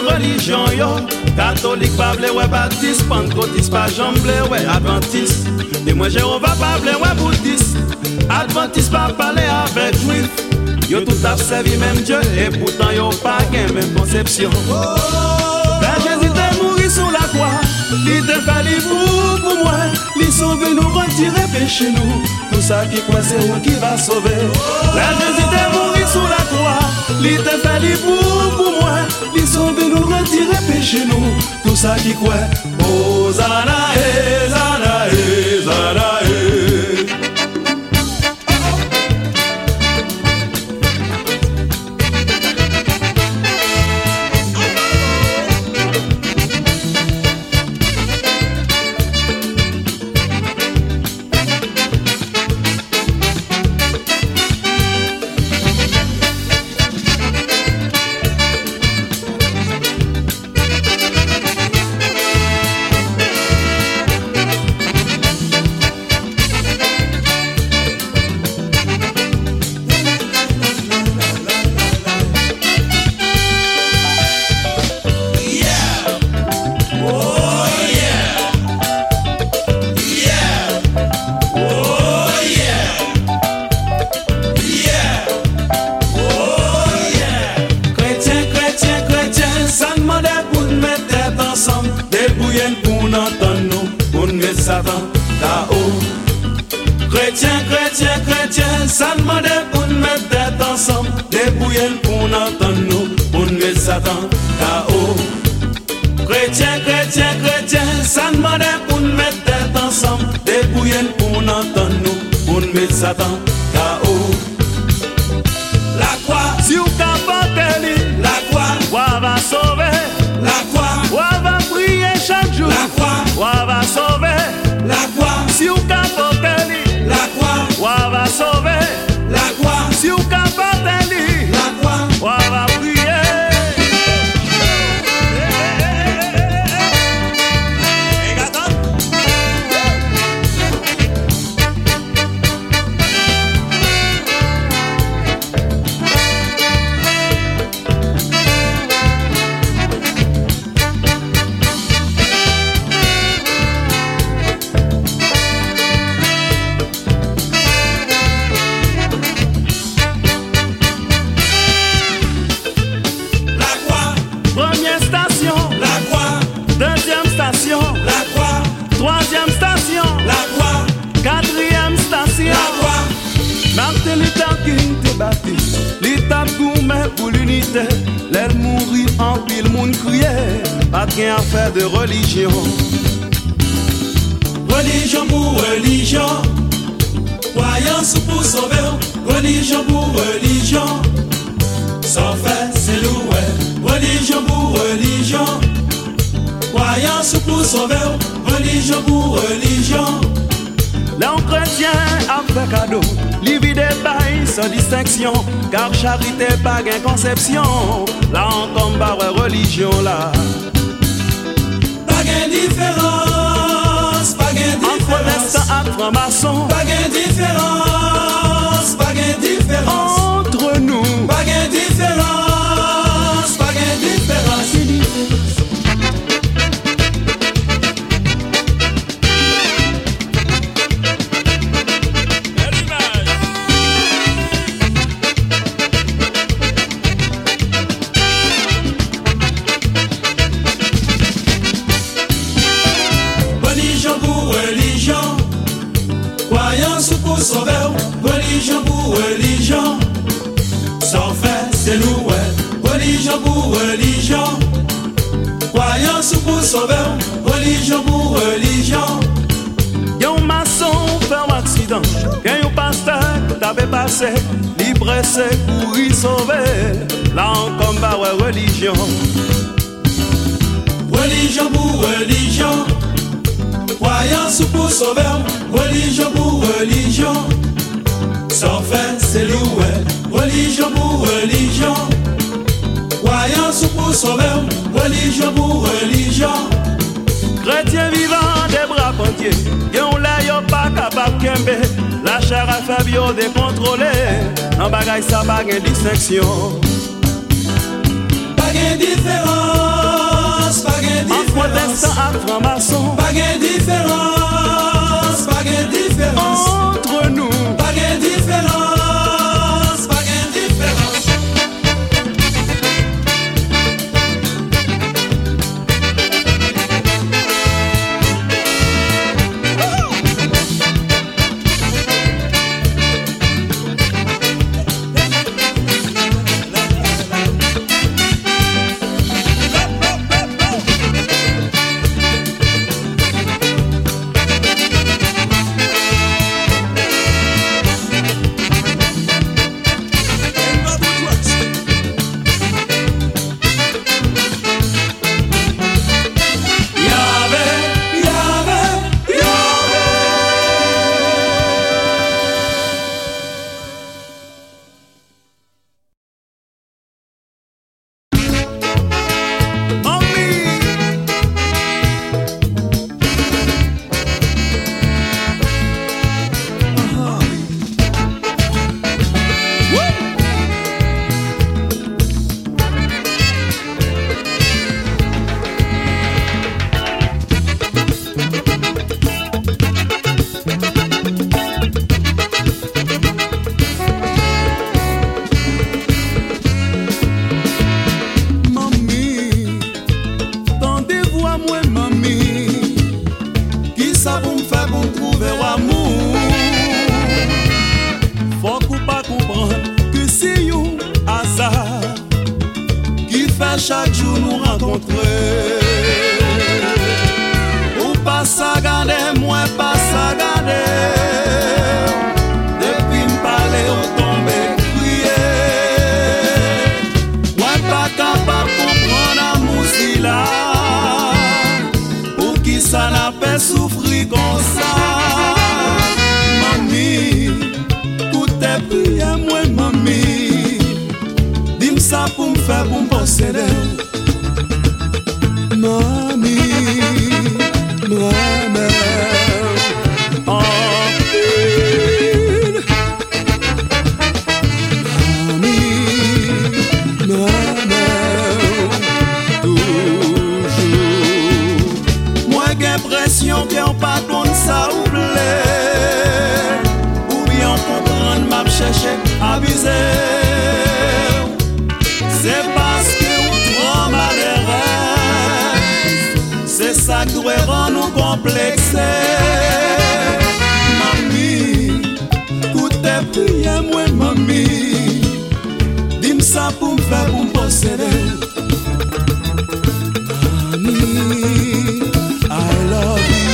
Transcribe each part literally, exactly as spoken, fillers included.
religion yo. Catholique pas blé ouais baptiste, pentecôtiste pas jamblé ouais adventiste. Et moi Jéhovah pas blé ouais bouddhiste, adventiste pas parler avec juif. Yo tout a servi même Dieu et pourtant yo pas gain même conception. Ben Jésus t'est mouru sur la croix, il te fait pour pour moi, il sauve nous retirer péché nous. Tout ça qui croit c'est où qui va sauver. Ben Jésus t'est mouru sur la croix, il te fait pour pour moi, il sauve nous retirer péché nous. Tout ça qui croit, oh Zana eh Zana eh Zana eh. Satan, K O. Chrétien, chrétien, chrétien, ça demande pour nous mettre tête ensemble, débrouiller pour nous entendre nous, pour nous mettre Satan, K O. Chrétien, chrétien, chrétien, ça demande pour nous mettre tête ensemble, débrouiller pour nous entendre nous, pour nous mettre Satan, K O. La croix, si vous capotez, la croix, on va sauver. La croix, on va prier chaque jour. La croix, on va sauver. La croix, si vous capotez, la croix, on va sauver. La croix, si vous capotez, la croix, on va prier. La croix, troisième station, la croix, quatrième station, la croix. Martin Luther King te battu, l'étape gourmet pour l'unité. L'aile mourit en pile, moun criait, pas de gain à faire de religion. Religion pour religion, croyance pour sauver. Religion pour religion, sans faire c'est loué. Religion pour religion, croyance pour sauver, religion pour religion. Là on chrétien a fait cadeau, livre des bails sans distinction, car charité pas gain conception. Là on combat religion là. Pas gain différence, pas gain différence. Entre protestant et franc-maçon, pas gain différence, pas gain différence. Entre nous, pas gain différence, pas gain différence. Pour sauver, religion pour religion, sans faire c'est loué. Religion pour religion, croyance pour sauver, religion pour religion. Y'a un maçon fait un accident, y'a un pasteur qui t'avait passé, libre c'est pour y sauver. Là on combat ouais religion. Religion pour religion, croyance pour sauver, religion pour religion, sans faire c'est loué. Religion pour religion, croyance pour sauver, religion pour religion. Chrétien vivant des bras pontiers, yon la yon pas capable kembe, la chair a fait bio décontrôlé, en bagaille ça pas gain distinction. Pas gain différence. différence. Protestant à franc-maçon. Pas de différence, pas de différence. Entre nous. Pas de différence, pas de différence. Chaque jour nous rencontrer. Ou pas ça garder, moi pas ça garder. Depuis m'parler ou tomber crier. Moi pas capable de comprendre amour si là. Pour qui ça n'a pas souffrir comme ça. Mamie, tout est prière moi mamie. Dis-moi ça pour me faire pour me posséder. Mami, moi-même, en pile. Mami, moi-même, toujours. Moi j'ai l'impression qu'on pas donne ça oublier. Ou bien comprendre m'a chercher à abuser. C'est parce que on trop malheureux. C'est ça qui rend nous complexés. Mamie, écoutez prière moi mamie. Dis-moi ça pour me faire pour me posséder. Mamie, I love you.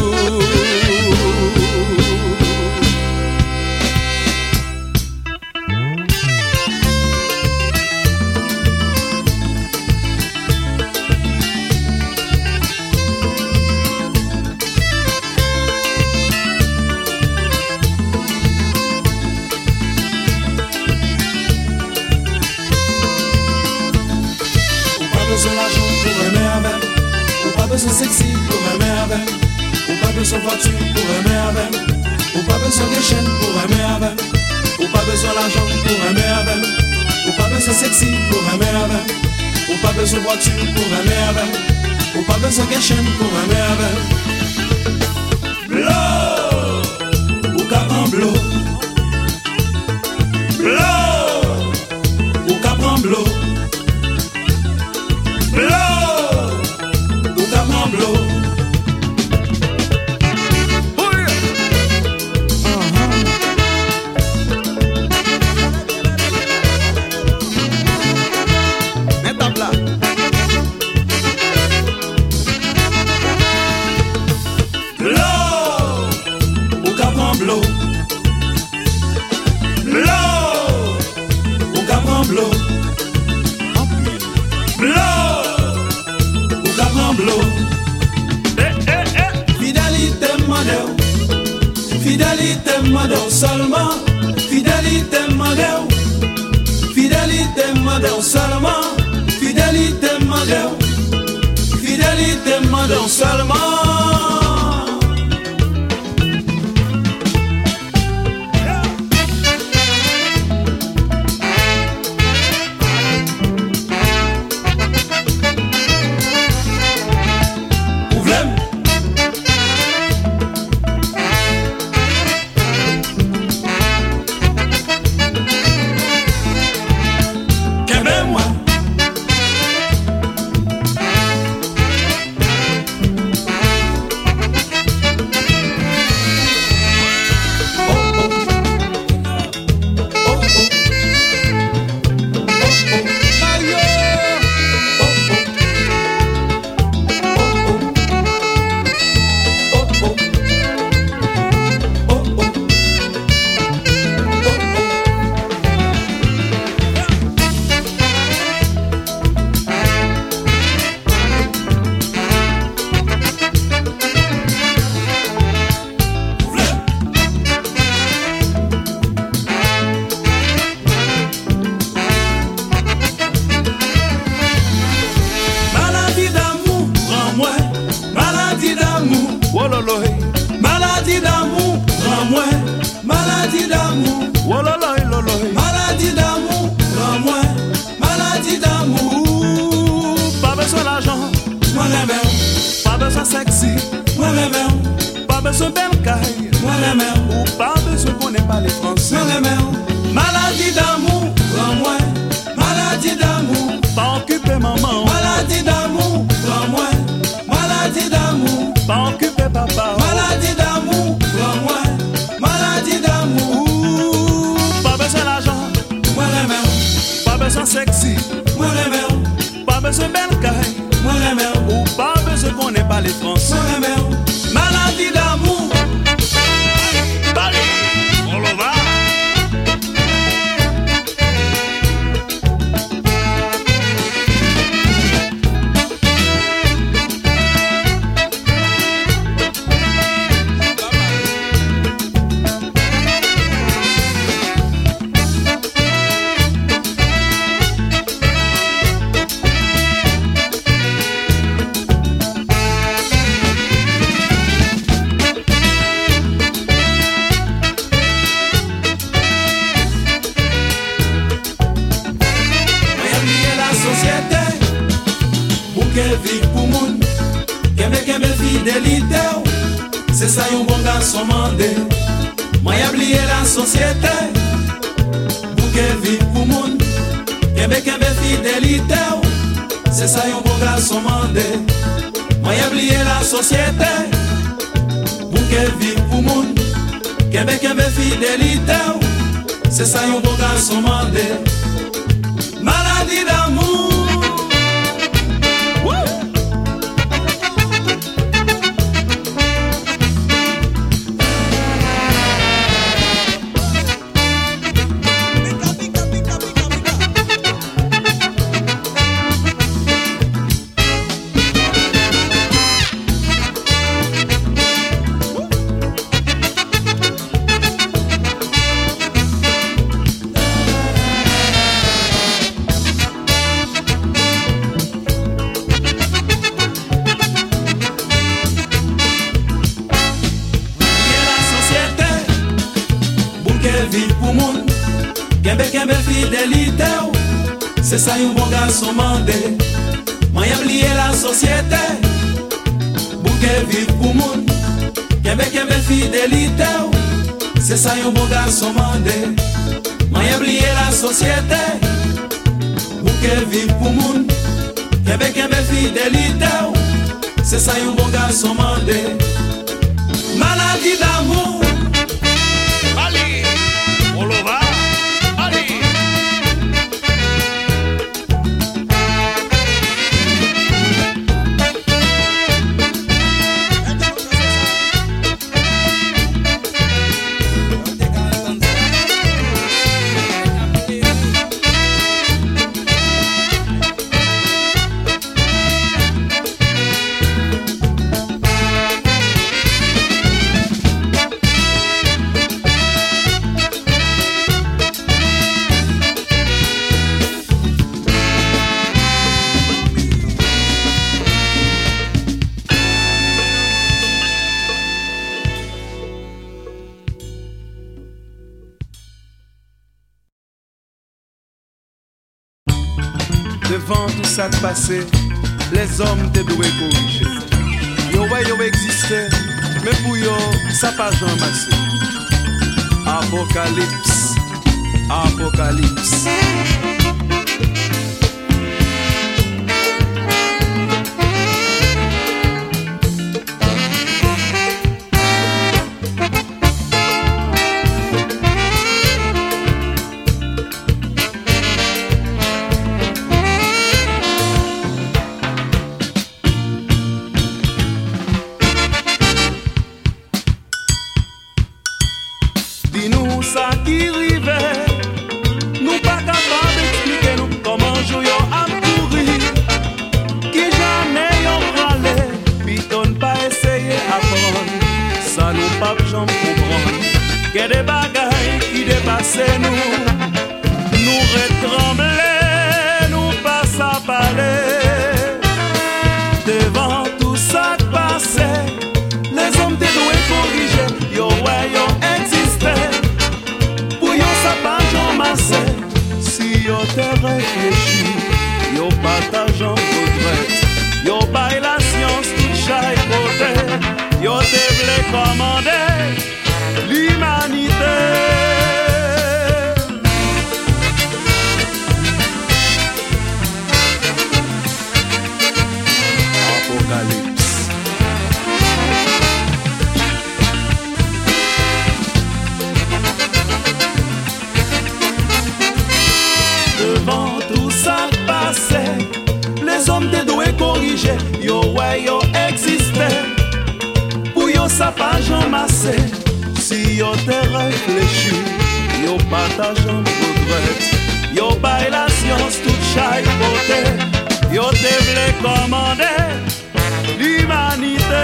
Besoin sexy pour aimer avec. Ou pas besoin voiture pour aimer avec. Ou pas besoin de chaîne pour aimer avec. Ou pas besoin l'argent pour aimer avec. Ou pas besoin sexy pour aimer avec. Ou pas besoin voiture pour aimer avec. Ou pas besoin de chaîne pour aimer avec. Blow, ou capran blow. Blow, ou capran blow. Blow. Blow. Oh yeah. Uh-huh. Mets à plat. Blow. Ou capran blow. Blow. Ou capran blow. Blow. Ou capran blow. Fidélité modèle seulement, fidélité modèle, fidélité modèle seulement, fidélité modèle, fidélité modèle seulement. besoin belle caille, moi les mères. Ou pas besoin qu'on n'ait pas les français, moi les mères. Maladie d'amour, prends-moi. Maladie d'amour, pas occupé maman. Maladie d'amour, prends-moi. Maladie d'amour, pas occupé papa. Maladie d'amour, prends-moi. Maladie d'amour. Ouh, pas besoin d'argent, moi les mères. pas besoin sexy, moi les mères. pas besoin belle caille, moi les mères. Ou pas besoin qu'on n'ait pas les français, moi les mères. Maladie d'amour. Allez, on le va. Vive pour moun, kembe kembe fidélité, c'est ça yon bon garçon mandé. Moi y oublié la société, bouquet vive pour moun, kembe kembe fidélité, c'est ça yon bon garçon mandé. Moi y oublié la société, bouquet vive pour moun, kembe kembe fidélité, c'est ça yon bon garçon mandé. Maladie d'amour. Vive pour moun, kembe kembe fidélité, c'est ça yon bon garçon mandé. Moi y oublié la société, bouquet vive pour moun, kembe kembe fidélité, c'est ça yon bon garçon mandé. Moi y oublié la société, bouquet vive pour moun, kembe kembe fidélité, c'est ça yon bon garçon mandé. Maladie d'amour. On le va, allez. Devant tout ça de passé, les hommes te doué corriger. Yo ouais yo existé, mais pour yo, ça pas jamais massé. Apocalypse, apocalypse. Dis-nous ça qui rivait, nous pas capables d'expliquer nous comment jouer à courir. Qui jamais y'en râlé, puis on pas essayer d'apprendre, ça nous pas jamais comprendre. Qu'il y a des bagailles qui dépassent nous, nous retrembler, nous pas à parler. Devant tout ça qui passait, les hommes te doivent corriger, yo ouais yo existé. Pour yo ça pas j'en massé, si yo te réfléchi, yo partage en retraite, yo baille la science tout chaque côté, yo te vle comment passé, si yo te réfléchi, yo partage en regret, yo baille la science toute chaque côté, yo te vle commander l'humanité.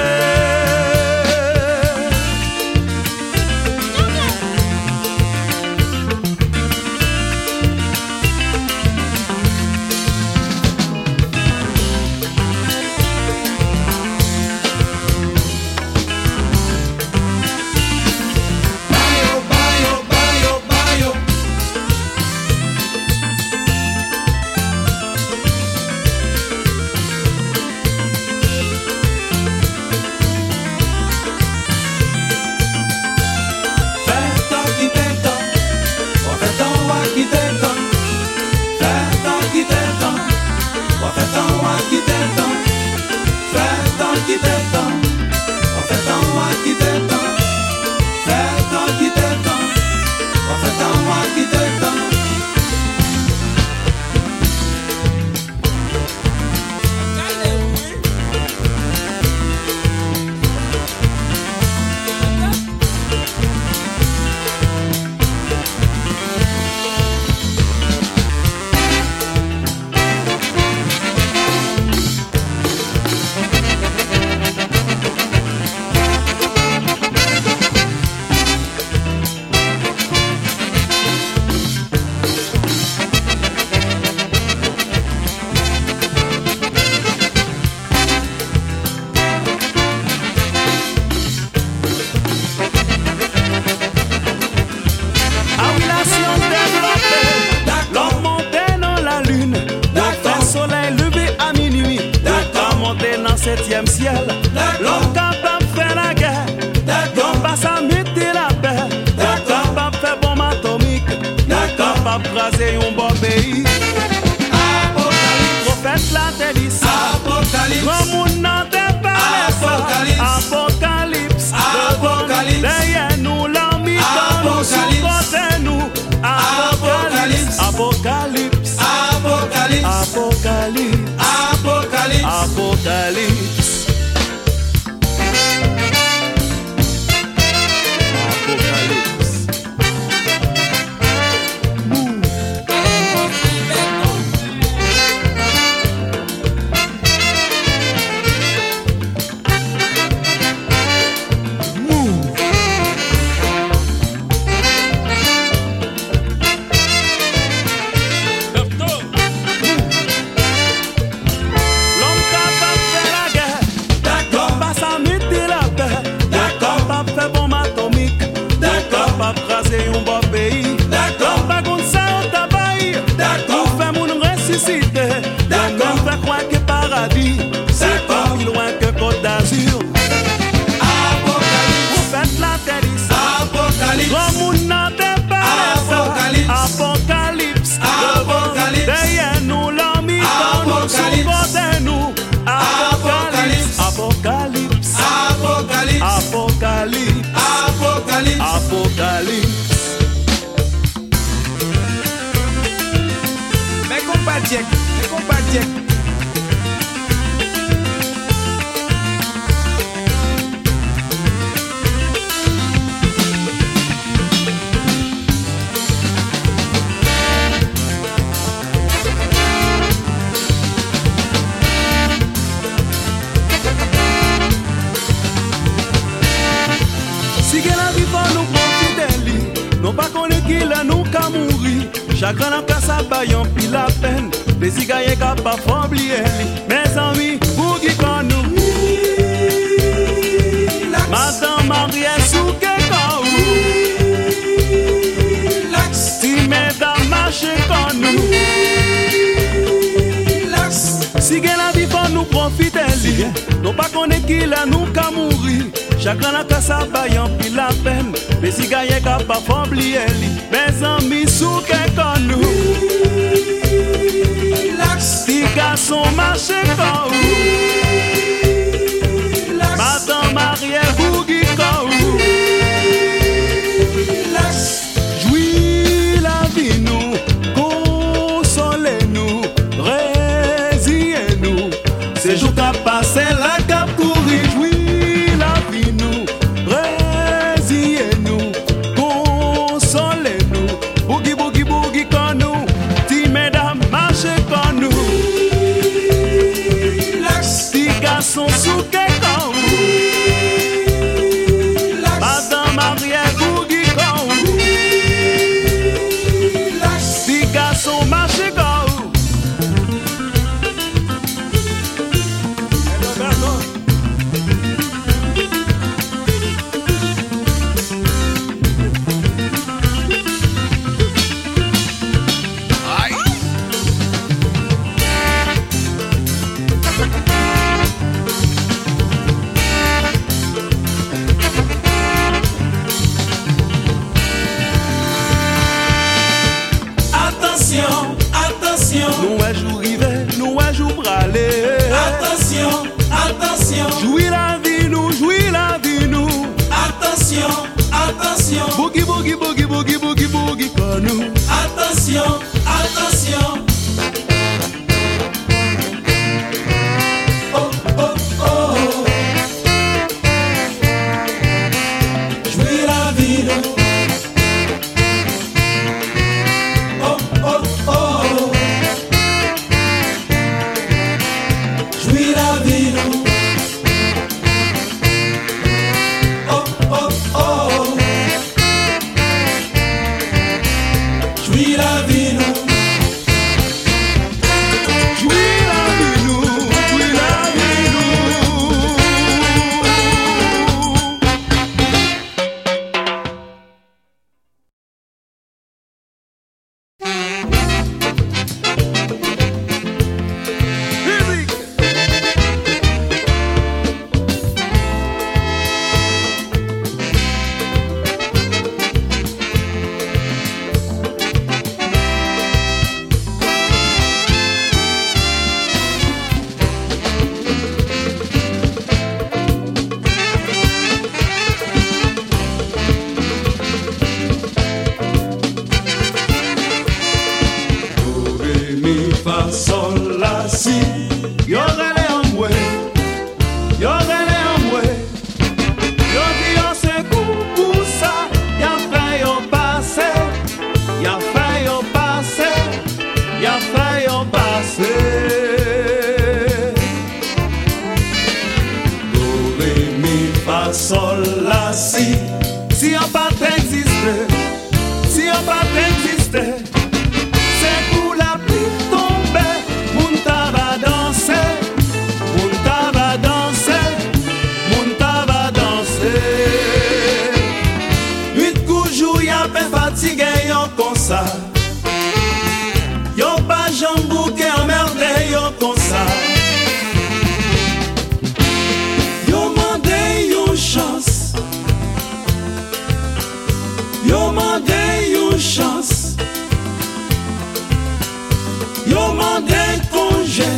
Septième ciel, l'homme capable de faire la guerre, l'homme pas à mettre la paix, l'homme capable de faire bombe atomique, l'homme capable de craser un bon pays. Apocalypse, prophète la délice, apocalypse, comme on n'entend pas apocalypse, apocalypse, apocalypse, derrière nous l'homme nous supporte nous, apocalypse, apocalypse, apocalypse, apocalypse, apocalypse, apocalypse. Apocalypse. Mes compatriotes, mes compatriotes. Chacun n'a qu'à s'abailler en pile la peine. Les cigailles capables d'oublier. Mes amis, pour qui qu'on nous Madame Marie Souké quand si mesdames marchent quand nous si qu'elle a vie pour nous profiter. Non pas qu'on est qui là nous qu'à mourir. Chacun n'a qu'à s'abailler en pile la peine. Les cigailles capables d'oublier. Mes amis Souké quand nous si garçon marche quand Madame Marie Bougi quand jouis la vie nous, consolez-nous, résiliez-nous. C'est jour qu'a passé la cap courir, jouis la vie nous, résiliez-nous. attention. Boogie, boogie, boogie, boogie, boogie, boogie, nous. Attention, attention. Oh, oh, oh. Jouis la vie. Oh, oh, oh. Jouis la vie. Oh, oh, oh. Jouis la vie. Sol, la, si. Yo rele en mwe, yo rele en mwe. Yo di yo se kou pou sa. Ya fè yo pase, ya fè yo pase, ya fè yo pase. Do, re, mi, fa, sol, la, si. Si yo pat eksiste, si yo pat eksiste, se kou la pli tombe. Moun ta va danse, moun ta va danse, moun ta va danse. Huit koujou ya pe fatige yo kon sa. Yo pa jambouke emmerde yo kon sa. Yo mande yon chans. Yo mande yon chans. Yo mande congé.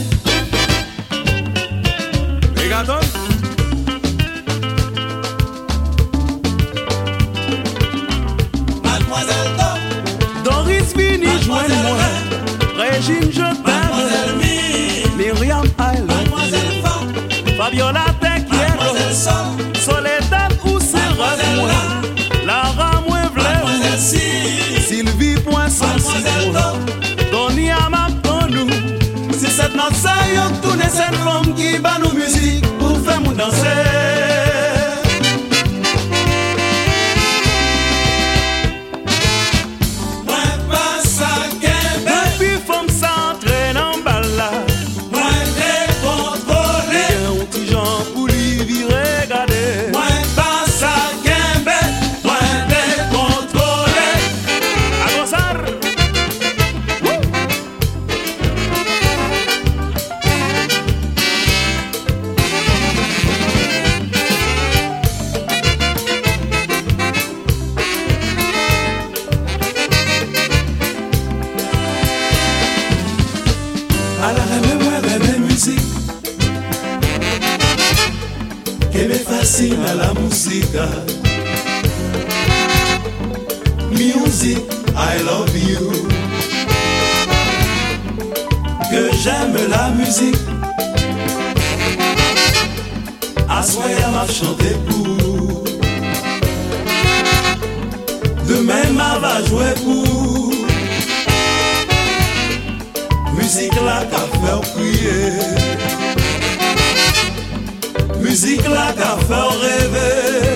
Megaton. Mademoiselle Dom. Doris Vini jouen moi. Régine je Mademoiselle t'aime. Mi. Myriam I love Mademoiselle Fa. you. Fabiola te quiero. Mademoiselle Sol. Soledad ou c'est moi. Lara moi vle. Mademoiselle Si. Sylvie point sans Mademoiselle Dom. Doni à ma nous. Si cette note ça yo tourne cette femme qui bat nous musique pour faire nous danser. Moi pas ça qu'un Depuis femme s'entraîne en balade. moi décontrôlé. Un petit Jean pour lui virer regarder. Moi pas ça qu'un bête. Moi décontrôlé. À gozar. À la rêve, moi rêve musique. Que me fascine à la musique. Music, I love you. Que j'aime la musique. À soir m'a chanté pour. Demain m'a va jouer pour. Musique la qu'a fait crier. Musique la qu'a fait rêver.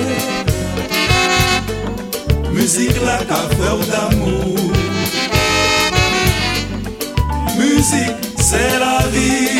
Musique la qu'a fait d'amour. Musique c'est la vie.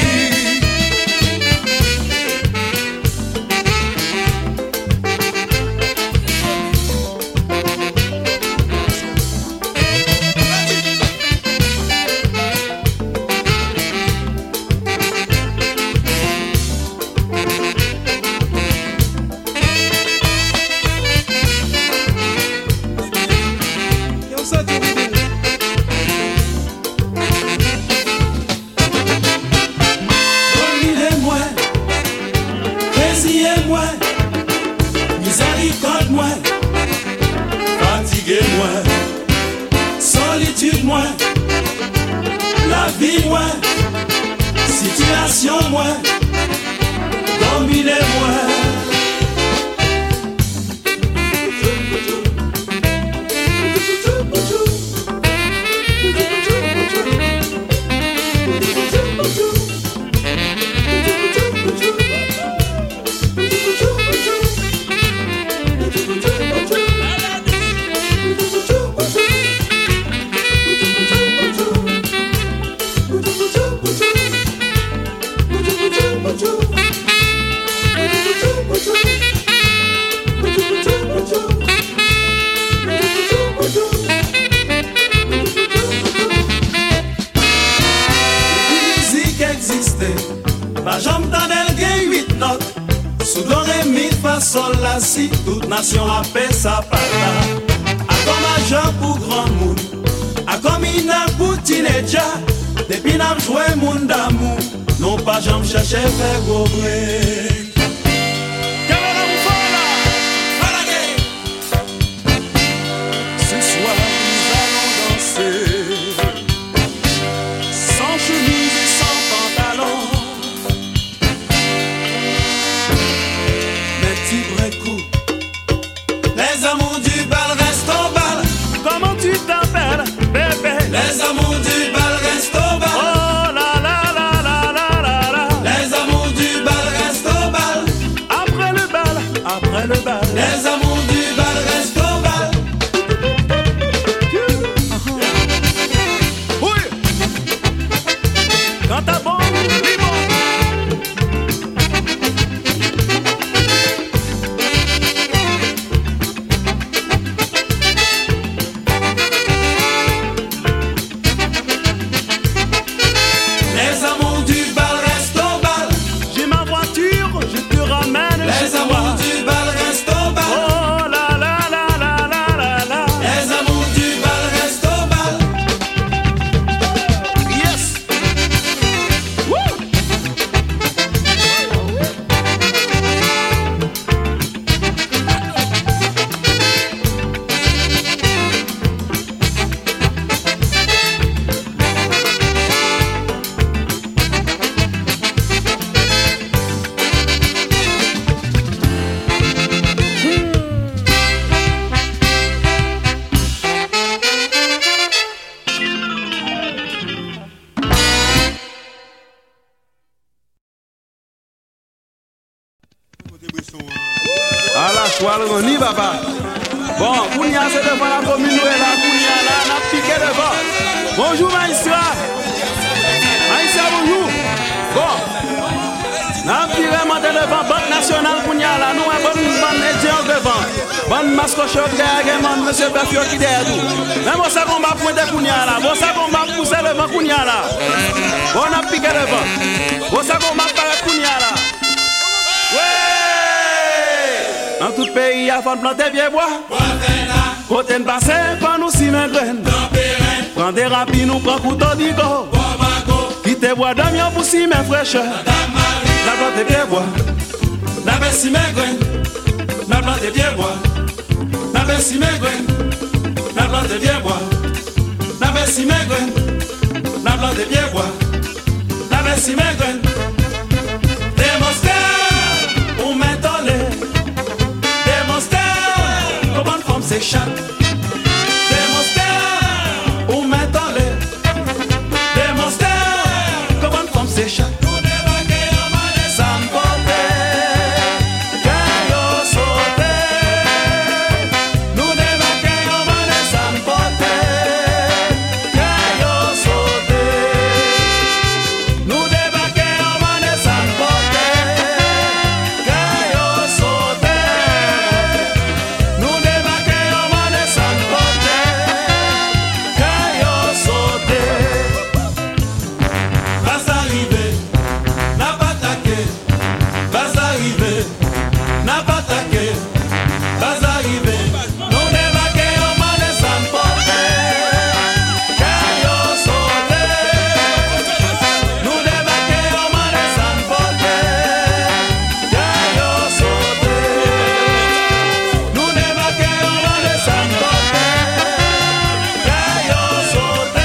ville moi, la vie moi, situation moi, dominer moi. Sol la si toute nation a fait sa pata. A comme agent pour grand monde, a comme ina pour teenager. Depuis n'a joué monde d'amour, non pas j'en chercher faire gros break. Ce soir nous allons danser, sans chemise et sans pantalon. Les amours du bal restent au bal. Comment tu t'appelles, bébé? Les amours du bal restent au bal. Oh la la la la la la la. Les amours du bal restent au bal. Après le bal, après le bal. Les amours du bal restent au bal. Oui. Quand t'as bon, dis bon. On y va pas. Bon, Kounia c'est devant la commune, nous est là, Kounia là, on a piqué devant. Bonjour Maïsra. Maïsra, bonjour. Bon, on a tiré devant Banque Nationale Kounia là, nous avons une bande étudiante devant. Bande mascochot derrière, monsieur Perfio qui derrière nous. Même ça qu'on va pointer Kounia là, bon ça qu'on va pousser devant Kounia là. Bon, on a piqué devant. Bon ça qu'on va paraître Kounia là. Ouais! Dans tout pays, il faut planter vieux bois. Côté de passer, pas nous si mes graines. Prends des rapides, nous prends couteau d'igo. Quitte bois d'amiant pour si mes fraîcheurs. La plante vieux bois. La baisse si mes graines. La plante vieux bois. La baisse si mes graines. La plante vieux bois. La baisse si mes graines. La plante vieux bois. La baisse si mes graines. Démonster, on met dans les. C'est chat. Démonster, ou met dans les. Démonster, comment une femme c'est chat. Nous débarquer en main sans porter. Gaillot sauté. Nous débarquer en main sans porter. Gaillot sauté. Nous débarquer en main sans porter. Gaillot sauté. Nous débarquer sauté.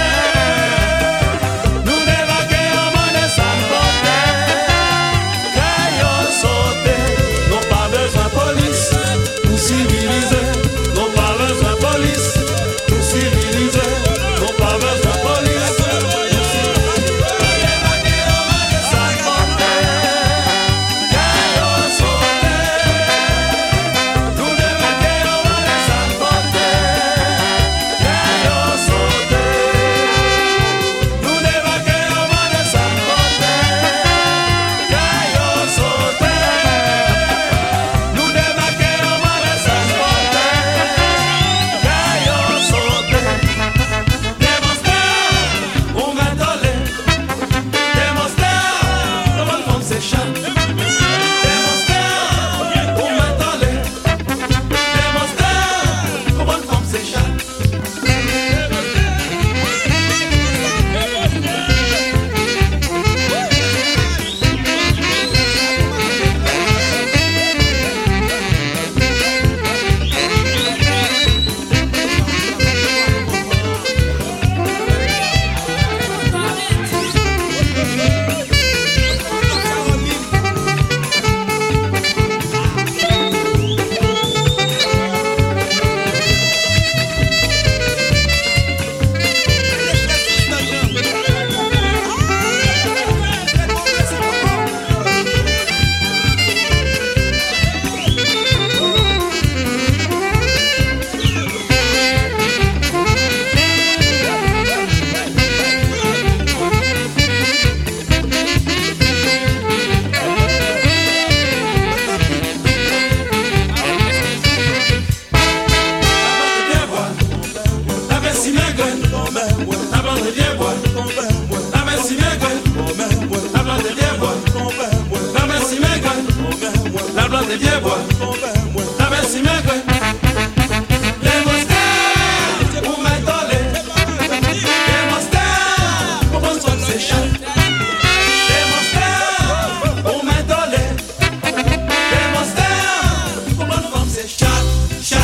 La belle si maigre. Les mostères, pour m'étoler. Les mostères, pour mon sol s'échappe. Les mostères, pour m'étoler. Les mostères, pour mon femme s'échappe. Chape.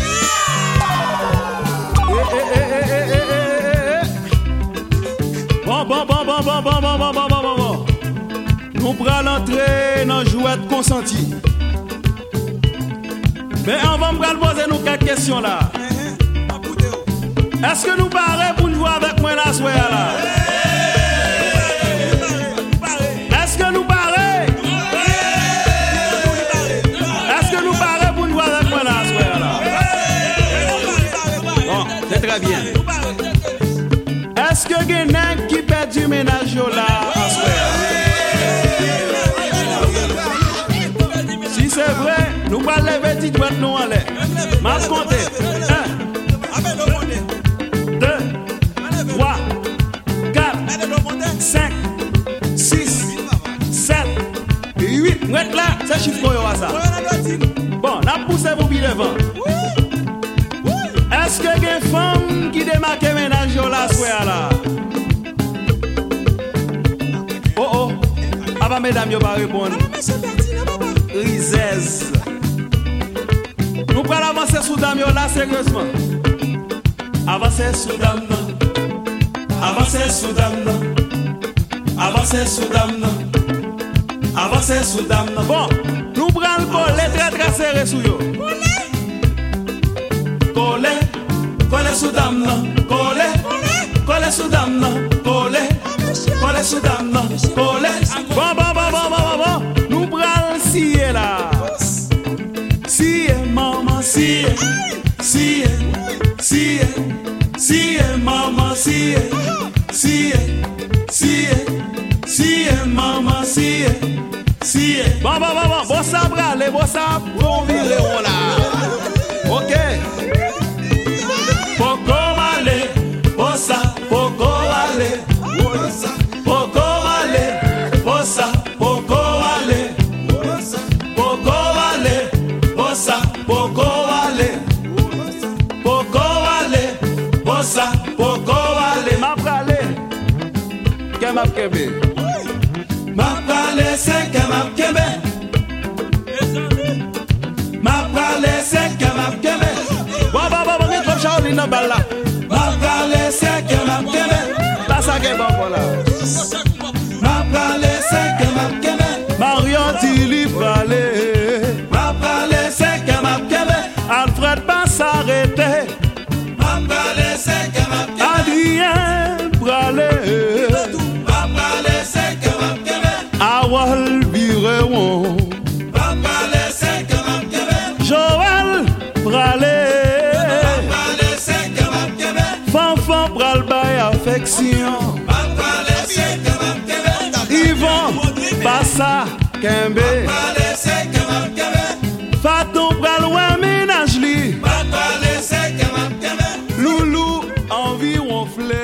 Bon, bon, bon, bon, bon, bon, bon, bon, bon, bon, bon, bon. Nous prenons l'entrée dans le jouet consenti. Mais on va me poser nous quelques questions là. Est-ce que nous parlons pour nous jouer avec moi la soirée là? Est-ce que nous parlons? Est-ce que nous parlons pour nous jouer avec moi la soirée là? Bon, c'est très bien. Est-ce que il y a un qui perd du ménage là en soirée? Si c'est vrai, nous allons lever petite boîte nous en l'air. M'a compté. un, deux, trois, quatre, cinq, six, sept, huit. Nous êtes là, c'est chiffre qu'on a ça. Bon, la poussé vous bien devant. Est-ce que il y a une femme qui démarque le ménage là soir là? Oh oh. Ah bah mesdames, yo pas répondre. Rizez. Nous allons avancer sous dame là sérieusement. Avancer sous dame non. Avancer sous dame non. Avancer sous dame non. Avancer sous dame non. Bon, nous prenons le collet très très serré sous yo. Collet, collet sous dame non. Collet, collet sous dame non. Collet, collet sous dame non. Collet. Bon, bon, bon, bon, bon, bon, bon. Nous prenons le scié là. Scié, maman, scié. Scié, scié. Scié, maman, scié. Scié, scié. Scié, maman, scié. Scié. Bon, bon, bon, bon. Bon, ça brale, bon, ça pour virer on là. Ok. Poco vale, bossa, poco vale. Poco vale, bossa, poco vale. Poco vale, bossa, poco vale. Poco vale, bossa, poco vale. Ma brale. Qu'est m'a kebe? Ma brale, c'est que m'a kebe. Ma brale, c'est que m'a kebe. Bon, bon, bon, bon, bon, comme Charlie dans balle là. Ma brale, c'est que m'a kebe. Là, ça qu'est bon pour là. Ma brale, c'est que m'a kebe. Marion Tilly brale. Ma brale, c'est que m'a kebe. Alfred pas s'arrêter. Ma brale, c'est que m'a kebe. Adrien brale. Ma brale, c'est que m'a kebe. Awal Bireon. Ma brale, c'est que m'a kebe. Joël brale. Ma brale, c'est que m'a kebe. Fanfan bral bay affection. Ma brale, c'est que m'a kebe. Yvon Bassa Kembe. Ma brale, c'est que m'a kebe. Fatou bral ouais ménage li. Ma brale, c'est que m'a kebe. Loulou envie on fleur.